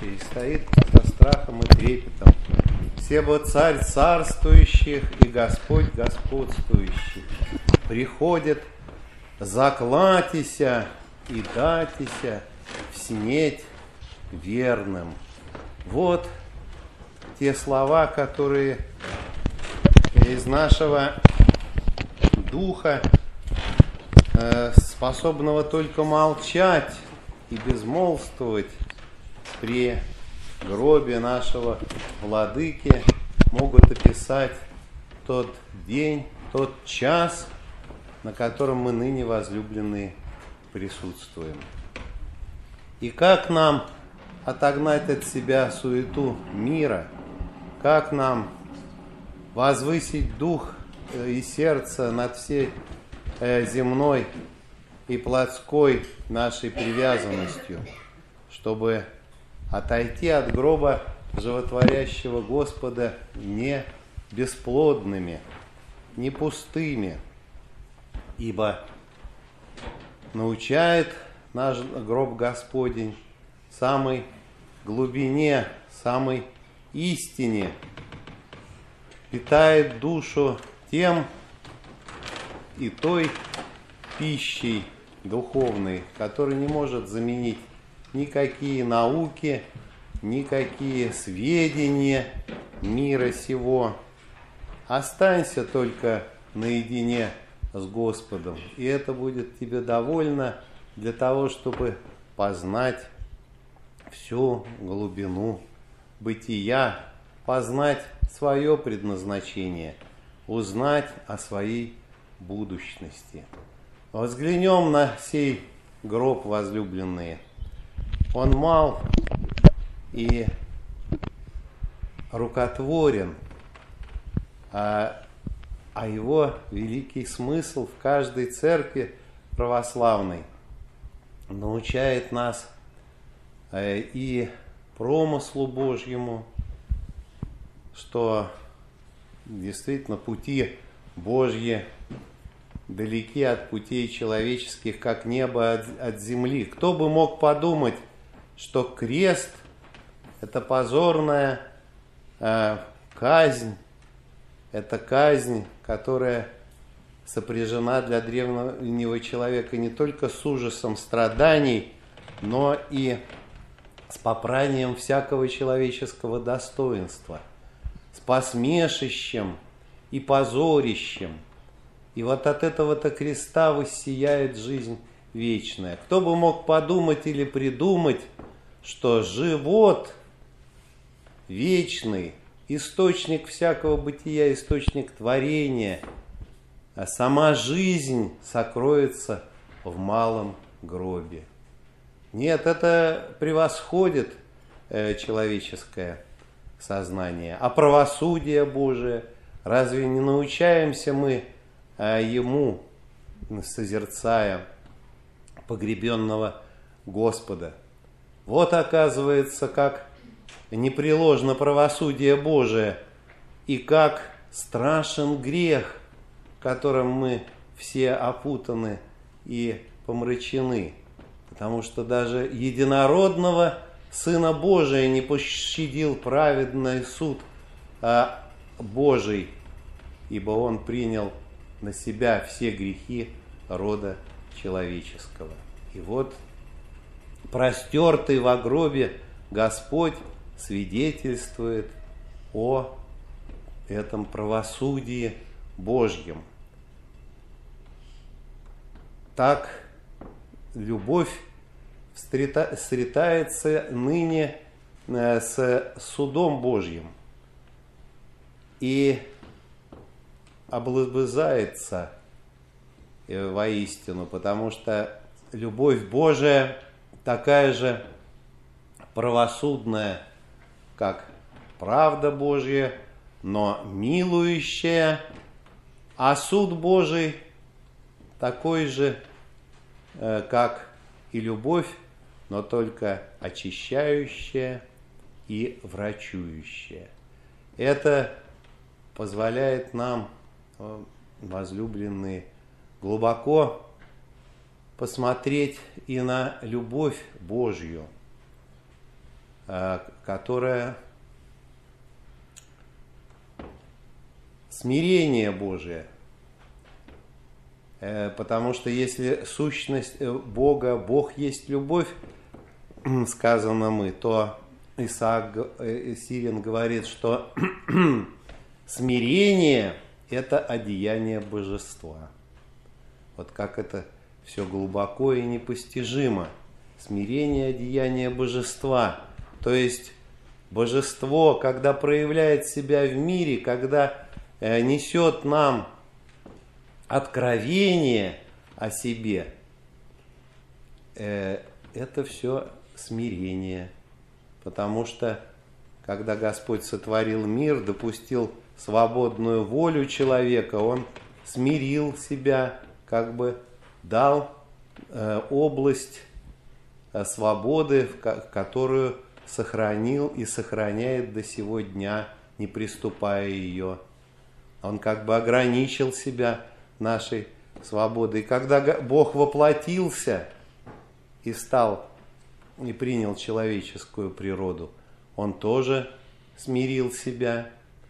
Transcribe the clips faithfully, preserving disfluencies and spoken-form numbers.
и стоит со страхом и трепетом. Себо Царь царствующих и Господь господствующий. Приходит, заклатися и датися вснеть верным. Вот те слова, которые из нашего духа, способного только молчать и безмолвствовать при гробе нашего владыки, могут описать тот день, тот час, на котором мы ныне, возлюбленные, присутствуем. И как нам отогнать от себя суету мира, как нам возвысить дух и сердце над всей земной и плотской нашей привязанностью, чтобы отойти от гроба животворящего Господа не бесплодными, не пустыми, ибо научает наш гроб Господень самой глубине, самой истине, питает душу тем и той пищей духовной, которая не может заменить никакие науки, никакие сведения мира сего. Останься только наедине с Господом, и это будет тебе довольно для того, чтобы познать всю глубину бытия, познать свое предназначение, узнать о своей будущности. Взглянем на сей гроб, возлюбленные. Он мал и рукотворен, а, а его великий смысл в каждой церкви православной научает нас и промыслу Божьему, что действительно пути Божьи далеки от путей человеческих, как небо от, от земли. Кто бы мог подумать, что крест – это позорная э, казнь, это казнь, которая сопряжена для древнего человека не только с ужасом страданий, но и с попранием всякого человеческого достоинства, с посмешищем и позорищем. И вот от этого-то креста воссияет жизнь вечная. Кто бы мог подумать или придумать, что живот вечный, источник всякого бытия, источник творения, а сама жизнь сокроется в малом гробе. Нет, это превосходит э, человеческое сознание. А правосудие Божие, разве не научаемся мы э, Ему, созерцая погребенного Господа? Вот оказывается, как непреложно правосудие Божие и как страшен грех, которым мы все опутаны и помрачены. Потому что даже единородного Сына Божия не пощадил праведный суд а Божий, ибо Он принял на себя все грехи рода человеческого. И вот простертый во гробе Господь свидетельствует о этом правосудии Божьем. Так любовь сретается ныне с судом Божьим и облобызается воистину, потому что любовь Божия такая же правосудная, как правда Божья, но милующая, а суд Божий такой же, как и любовь, но только очищающая и врачующая. Это позволяет нам, возлюбленные, глубоко посмотреть и на любовь Божью. которая смирение Божие. Потому что если сущность Бога, Бог есть любовь, сказано мы, то Исаак Сирин говорит, что смирение – это одеяние божества. Вот как это все глубоко и непостижимо. Смирение – одеяние божества. То есть божество, когда проявляет себя в мире, когда несет нам откровение о себе, это все смирение. Потому что, когда Господь сотворил мир, допустил свободную волю человека, Он смирил себя, как бы дал э, область э, свободы, в которую сохранил и сохраняет до сего дня, не приступая ее. Он как бы ограничил себя нашей свободой. И когда Бог воплотился и стал и принял человеческую природу, Он тоже смирил себя,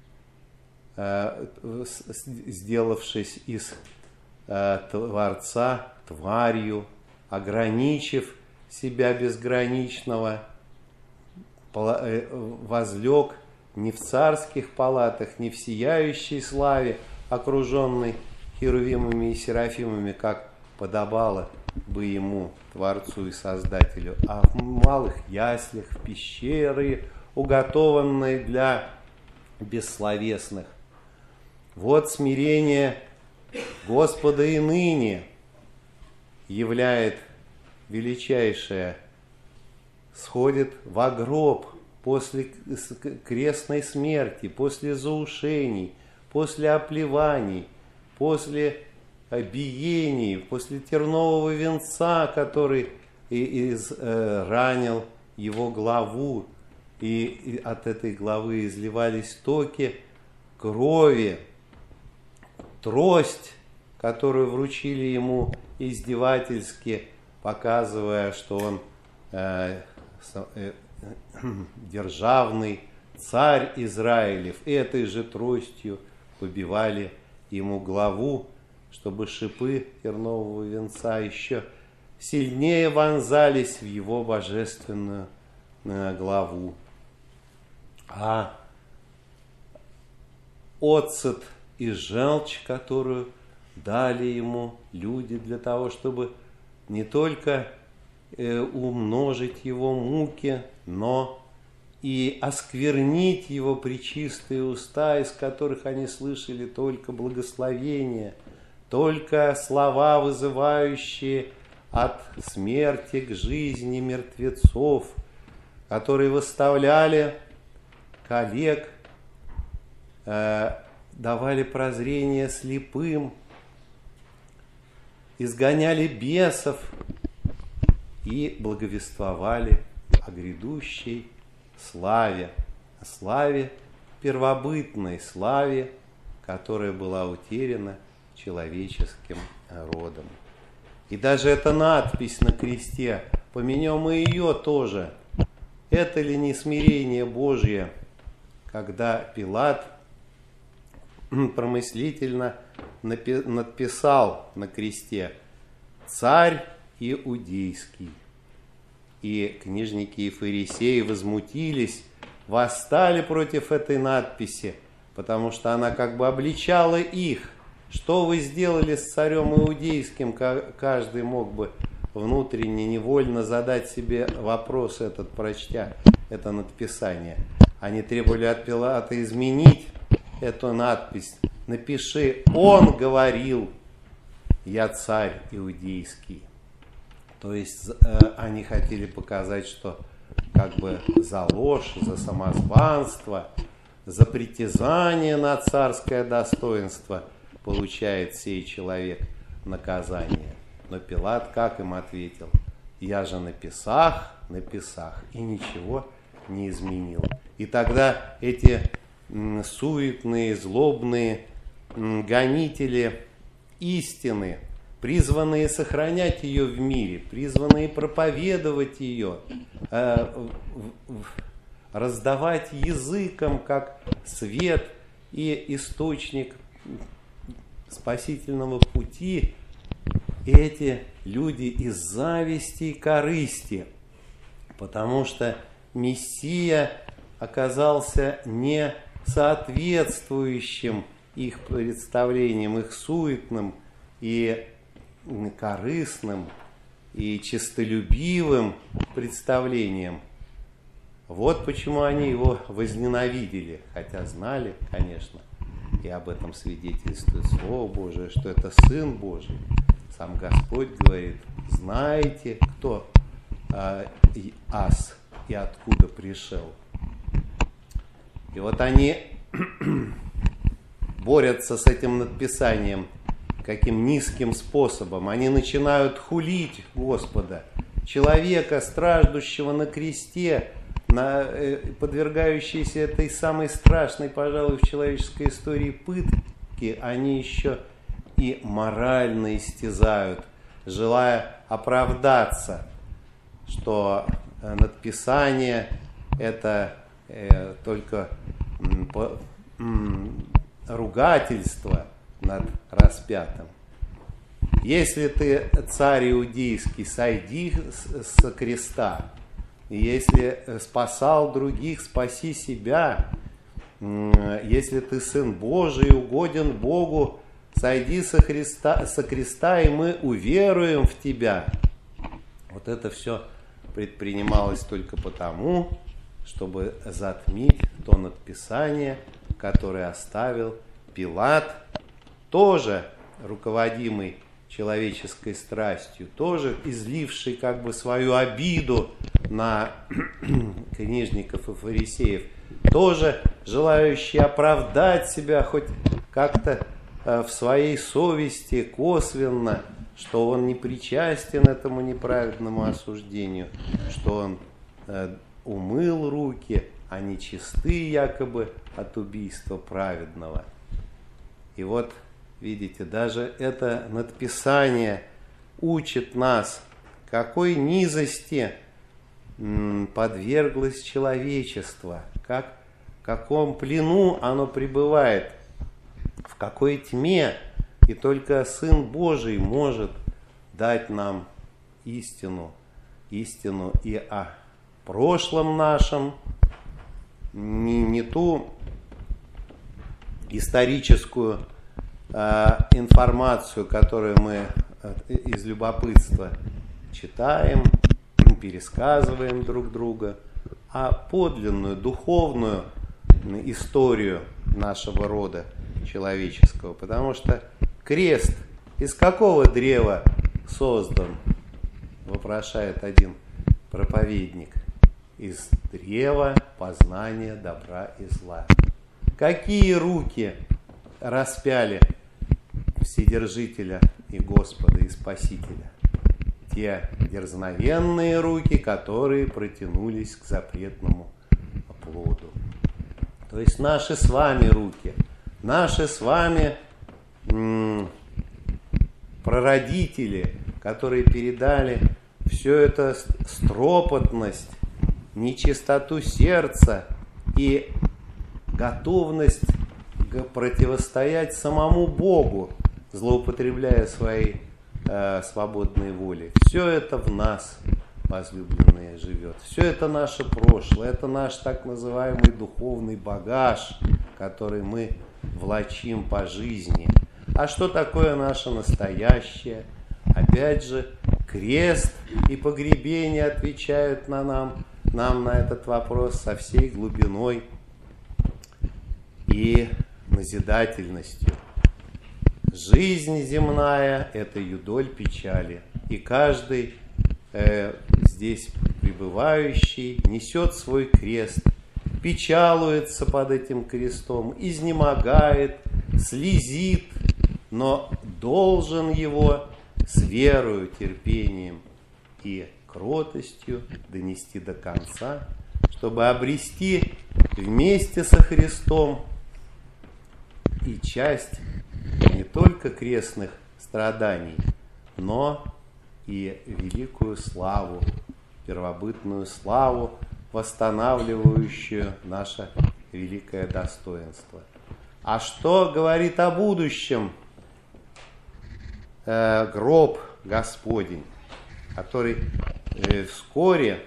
сделавшись из Творца тварью, ограничив себя безграничного, возлег не в царских палатах, не в сияющей славе, окруженной херувимами и серафимами, как подобало бы ему, Творцу и Создателю, а в малых яслях, в пещере, уготованной для бессловесных. Вот смирение Господа и ныне являет величайшее, сходит во гроб после крестной смерти, после заушений, после оплеваний, после биений, после тернового венца, который из, э, ранил его главу, и, и от этой главы изливались токи крови, трость, которую вручили ему издевательски, показывая, что он э, э, державный царь Израилев, этой же тростью побивали ему главу, чтобы шипы тернового венца еще сильнее вонзались в его божественную главу. А оцет и желчь, которую дали ему люди для того, чтобы не только умножить его муки, но и осквернить его пречистые уста, из которых они слышали только благословения, только слова, вызывающие от смерти к жизни мертвецов, которые выставляли коллег, э, давали прозрение слепым, изгоняли бесов и благовествовали о грядущей славе, о славе первобытной, славе, которая была утеряна человеческим родом. И даже эта надпись на кресте, поменем и ее тоже. Это ли не смирение Божье, когда Пилат промыслительно надписал на кресте «Царь Иудейский». И книжники и фарисеи возмутились, восстали против этой надписи, потому что она как бы обличала их. Что вы сделали с царем Иудейским? Каждый мог бы внутренне, невольно задать себе вопрос этот, прочтя это надписание. Они требовали от Пилата изменить эту надпись. Напиши: «Он говорил, я царь Иудейский». То есть э, они хотели показать, что как бы за ложь, за самозванство, за притязание на царское достоинство получает сей человек наказание. Но Пилат как им ответил? Я же на Песах, на Песах, и ничего не изменил. И тогда эти м, суетные, злобные м, гонители истины, призванные сохранять ее в мире, призванные проповедовать ее, э, в, в, раздавать языкам как свет и источник спасительного пути, эти люди из зависти и корысти, потому что Мессия оказался не соответствующим их представлениям, их суетным и корыстным и честолюбивым представлениям. Вот почему они его возненавидели, хотя знали, конечно, и об этом свидетельствует Слово Божие, что это Сын Божий. Сам Господь говорит: знаете, кто э, ас и откуда пришел. И вот они борются с этим надписанием каким низким способом. Они начинают хулить Господа, человека, страждущего на кресте, на, э, подвергающийся этой самой страшной, пожалуй, в человеческой истории пытки. Они еще и морально истязают, желая оправдаться, что надписание это э, только м, по, м, ругательство над распятым. Если ты царь иудейский, сойди с, с креста. И если спасал других, спаси себя. Если ты Сын Божий, угоден Богу, сойди со, Христа, со креста, и мы уверуем в тебя. Вот это все предпринималось только потому, чтобы затмить то надписание, которое оставил Пилат, тоже руководимый человеческой страстью, тоже изливший как бы свою обиду на книжников и фарисеев, тоже желающий оправдать себя хоть как-то в своей совести косвенно, что он не причастен этому неправедному осуждению, что он э, умыл руки, они чисты якобы от убийства праведного. И вот, видите, даже это надписание учит нас, какой низости м, подверглось человечество, как, в каком плену оно пребывает, в какой тьме, и только Сын Божий может дать нам истину, истину и о прошлом нашем, не, не ту историческую э, информацию, которую мы э, из любопытства читаем, пересказываем друг друга, а подлинную, духовную историю нашего рода человеческого. Потому что крест из какого древа создан, вопрошает один проповедник. Из древа познания добра и зла. Какие руки распяли Вседержителя и Господа и Спасителя? Те дерзновенные руки, которые протянулись к запретному плоду. То есть наши с вами руки, наши с вами м- прародители, которые передали всю эту стропотность, нечистоту сердца и готовность противостоять самому Богу, злоупотребляя своей э, свободной волей. Все это в нас, возлюбленные, живет. Все это наше прошлое, это наш так называемый духовный багаж, который мы влачим по жизни. А что такое наше настоящее? Опять же, крест и погребение отвечают на нам, нам на этот вопрос со всей глубиной и назидательностью. Жизнь земная – это юдоль печали, и каждый э, здесь пребывающий несет свой крест, печалуется под этим крестом, изнемогает, слезит, но должен его с верою, терпением и кротостью донести до конца, чтобы обрести вместе со Христом и часть не только крестных страданий, но и великую славу, первобытную славу восстанавливающую наше великое достоинство. А что говорит о будущем э, гроб Господень, который э, вскоре,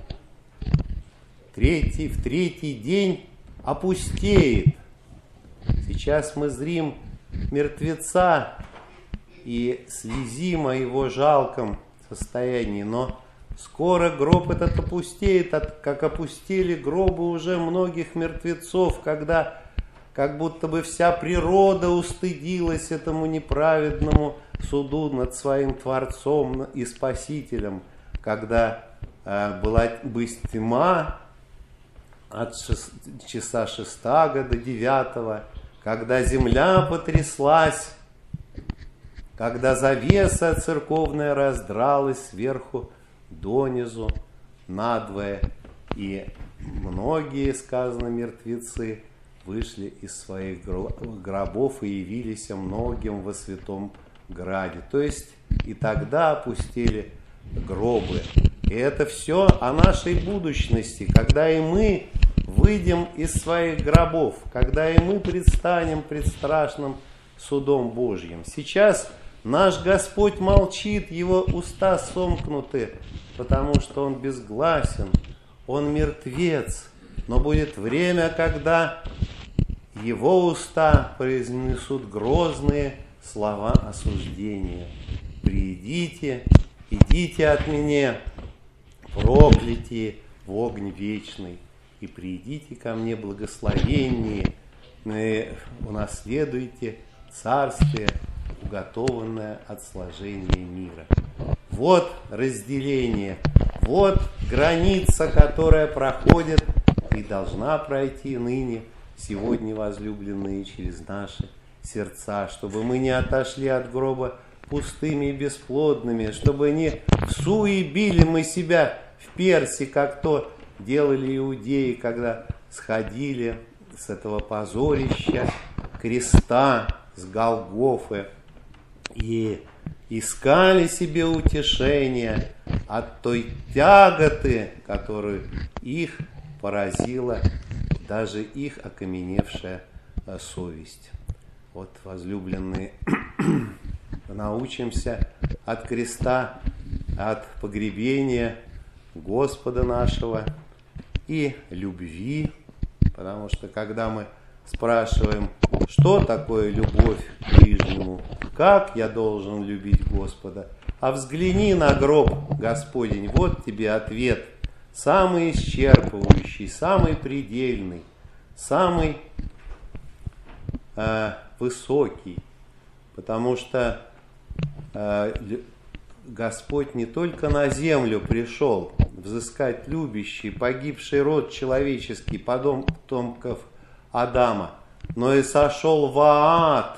третий, в третий день опустеет. Сейчас мы зрим мертвеца и слезим о его жалком состоянии, но скоро гроб этот опустеет, как опустили гробы уже многих мертвецов, когда как будто бы вся природа устыдилась этому неправедному суду над своим Творцом и Спасителем, когда э, была бы тьма от шест... часа шестого до девятого, когда земля потряслась, когда завеса церковная раздралась сверху донизу надвое, и многие, сказано, мертвецы вышли из своих гробов и явились многим во святом граде. То есть и тогда опустили гробы. И это все о нашей будущности, когда и мы выйдем из своих гробов, когда и мы предстанем пред страшным судом Божьим. Сейчас наш Господь молчит, Его уста сомкнуты, потому что Он безгласен, Он мертвец. Но будет время, когда Его уста произнесут грозные слова осуждения. «Придите, идите от меня, проклятие в огонь вечный, и придите ко мне благословеннее, и унаследуйте царствие, уготованное от сложения мира». Вот разделение, вот граница, которая проходит и должна пройти ныне, сегодня, возлюбленные, через наши сердца, чтобы мы не отошли от гроба пустыми и бесплодными, чтобы не всуебили мы себя в перси, как то делали иудеи, когда сходили с этого позорища креста, с Голгофы, и искали себе утешения от той тяготы, которую их поразила даже их окаменевшая совесть. Вот, возлюбленные, научимся от креста, от погребения Господа нашего и любви, потому что когда мы спрашиваем, что такое любовь к ближнему, как я должен любить Господа, а взгляни на гроб Господень, вот тебе ответ, самый исчерпывающий, самый предельный, самый э, высокий, потому что э, Господь не только на землю пришел взыскать любящий, погибший род человеческий, потомков Адама, но и сошел в ад,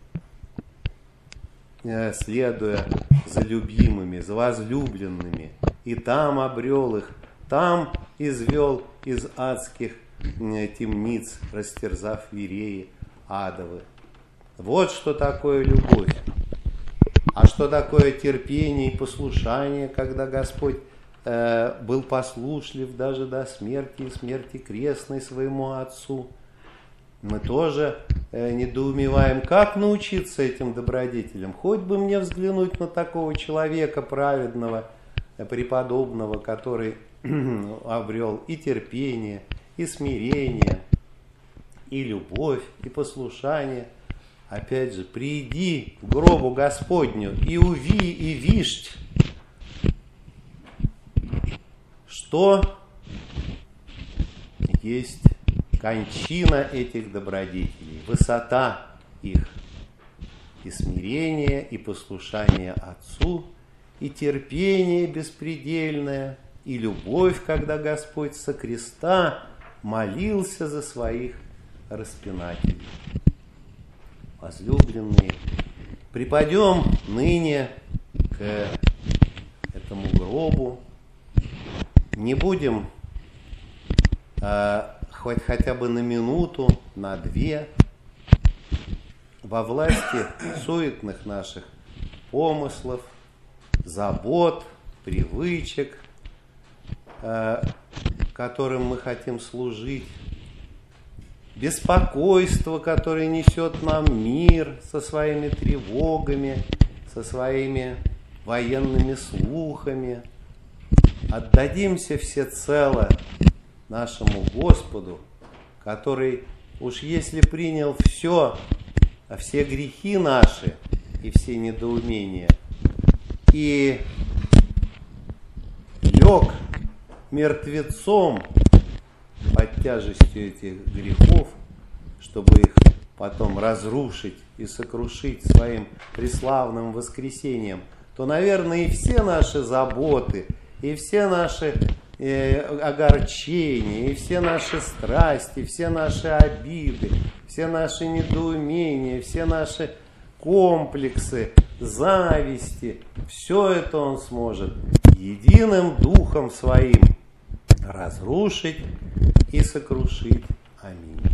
следуя за любимыми, за возлюбленными, и там обрел их, там извел из адских темниц, растерзав вереи адовы. Вот что такое любовь. А что такое терпение и послушание, когда Господь э, был послушлив даже до смерти и смерти крестной своему Отцу? Мы тоже э, недоумеваем, как научиться этим добродетелям. Хоть бы мне взглянуть на такого человека праведного, э, преподобного, который обрел и терпение, и смирение, и любовь, и послушание. Опять же, приди к гробу Господню и уви, и вишь, что есть кончина этих добродетелей, высота их, и смирение, и послушание Отцу, и терпение беспредельное, и любовь, когда Господь со креста молился за своих распинателей. Возлюбленные, припадем ныне к этому гробу, не будем а, хоть хотя бы на минуту, на две, во власти суетных наших помыслов, забот, привычек, а, которым мы хотим служить, беспокойство, которое несет нам мир со своими тревогами, со своими военными слухами. Отдадимся всецело нашему Господу, который уж если принял все, все грехи наши и все недоумения, и лег мертвецом под тяжестью этих грехов, чтобы их потом разрушить и сокрушить своим преславным воскресением, то, наверное, и все наши заботы, и все наши э, огорчения, и все наши страсти, все наши обиды, все наши недоумения, все наши комплексы, зависти, все это Он сможет единым Духом Своим разрушить и сокрушить. Аминь.